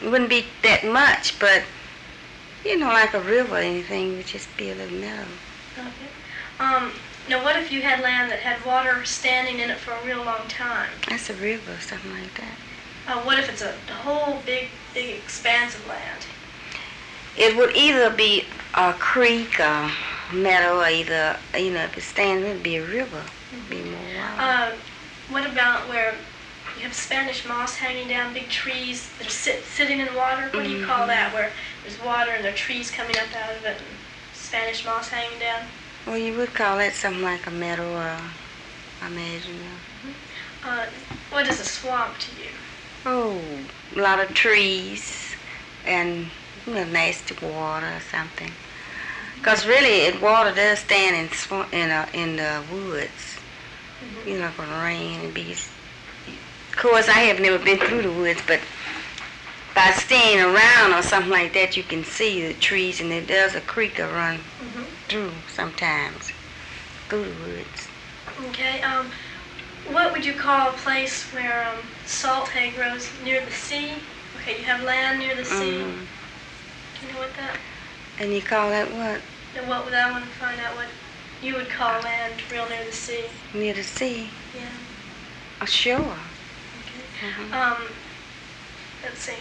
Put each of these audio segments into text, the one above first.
It wouldn't be that much, but, like a river or anything, it would just be a little meadow. Okay. Now what if you had land that had water standing in it for a real long time? That's a river, something like that. What if it's a whole big expanse of land? It would either be a creek or meadow, or either, if it's standing, it would be a river. It'd be more water. What about where you have Spanish moss hanging down, big trees that are sitting in water? What do you call that, where there's water and there are trees coming up out of it and Spanish moss hanging down? Well, you would call that something like a meadow, I imagine. What is a swamp to you? Oh, a lot of trees and nasty water or something. Because really, water does stand in the woods. Like when rain and bees. Of course, I have never been through the woods, but by staying around or something like that, you can see the trees, and there's a creek that run through sometimes, through the woods. Okay. What would you call a place where salt hay grows near the sea? Okay, you have land near the sea. Do you know what that? And you call that what? Now, what would I want to find out what you would call land real near the sea? Near the sea? Yeah. A shore. Okay. Let's see.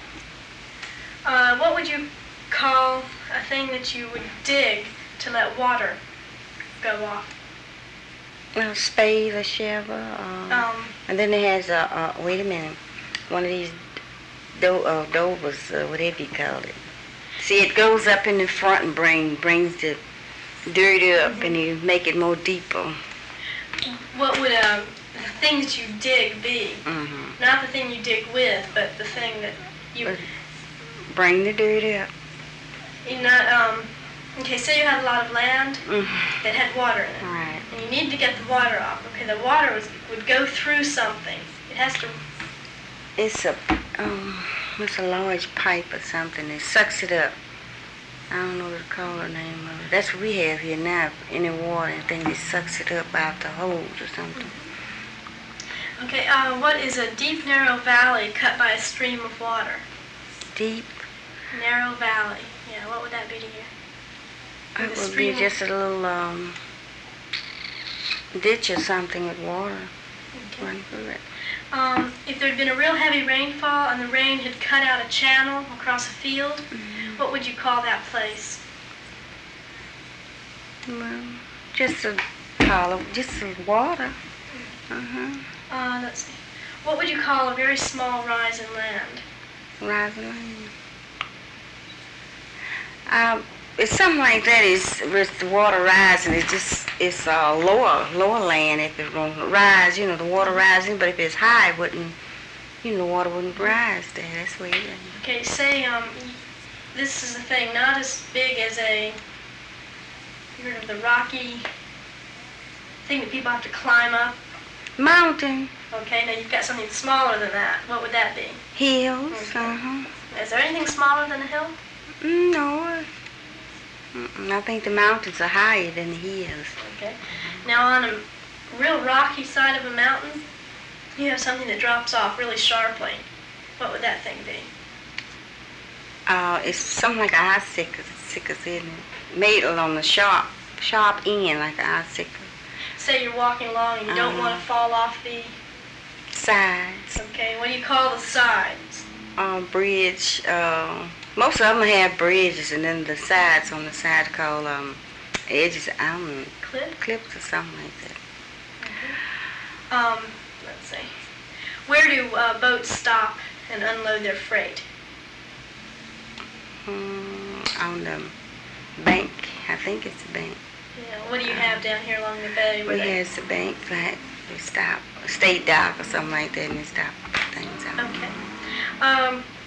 What would you call a thing that you would dig to let water go off? A spade, a shovel. And then it has wait a minute, one of these dovers, whatever you call it. See, it goes up in the front and brings the dirt up, and you make it more deeper. What would the thing that you dig be? Not the thing you dig with, but the thing that you bring the dirt up. You're not okay. Say you had a lot of land that had water in it, right? And you need to get the water off. Okay, the water would go through something. It has to. It's a large pipe or something. It sucks it up. I don't know what to call the name of it. That's what we have here now. Any water and thing that sucks it up out the holes or something. Okay. What is a deep, narrow valley cut by a stream of water? Deep. Narrow valley. Yeah. What would that be to you? It would be just a little ditch or something with water running through it. If there had been a real heavy rainfall and the rain had cut out a channel across a field, what would you call that place? Well, just a water. Let's see. What would you call a very small rise in land? Rise in land. It's something like that. Is with the water rising. It's lower land. If it's going to rise, the water rising. But if it's high, it wouldn't. The water wouldn't rise there. That's where it is. Okay. Say this is a thing not as big as you heard of the rocky thing that people have to climb up. Mountain. Okay. Now you've got something smaller than that. What would that be? Hills. Okay. Is there anything smaller than a hill? No. I think the mountains are higher than the hills. Okay. Now on a real rocky side of a mountain, you have something that drops off really sharply. What would that thing be? It's something like an icicle, isn't it? Made on the sharp end, like an icicle. Say you're walking along and you don't want to fall off the sides. Okay. What do you call the sides? Bridge. Most of them have bridges, and then the sides on the side called edges. Clips or something like that. Let's see. Where do boats stop and unload their freight? On the bank. I think it's the bank. Yeah. What do you have down here along the bay? It's the bank. Like they stop, state dock or something like that, and they stop things out. Okay.